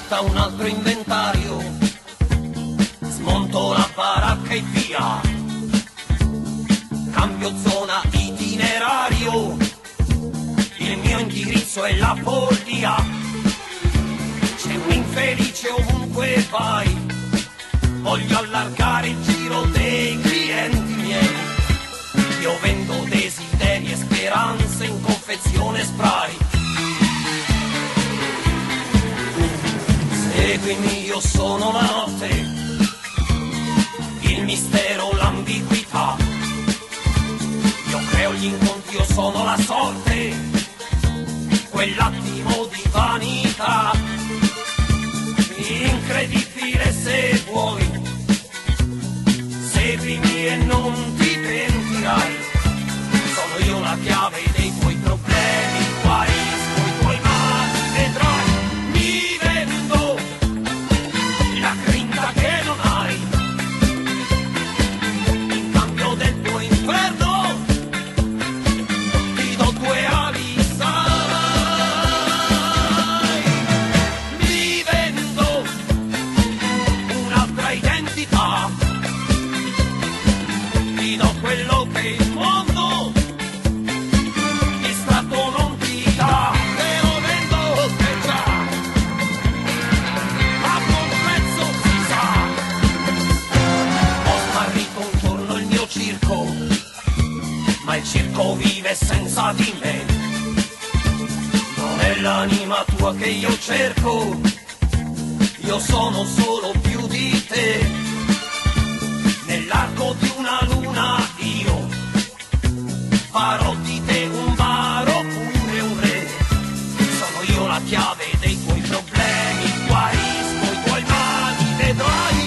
porta un altro inventario, smonto la baracca e via, cambio zona itinerario, il mio indirizzo è la follia, c'è un infelice ovunque vai, voglio allargare il giro dei clienti miei, io vendo desideri e speranze in confezione spray. Seguimi, io sono la notte, il mistero, l'ambiguità, io creo gli incontri, io sono la sorte, quell'attimo di vanità, incredibile se vuoi, seguimi e non ti pentirai, sono io la chiave dei tuoi problemi, guarisco i tuoi mali, vedrai, mi vendo la grinta che non hai, in cambio del tuo inferno ti do due ali, sai, mi vendo un'altra identità, ti do quello che il mondo distratto non ti dà, te lo vendo che già a buon prezzo si sa, ho smarrito intorno il mio circo, ma il circo vive senza di me, non è l'anima tua che io cerco, io sono solo più di te, nell'arco di una luna io farò di te un baro oppure un re, sono io la chiave dei tuoi problemi, guarisco i tuoi mali, vedrai.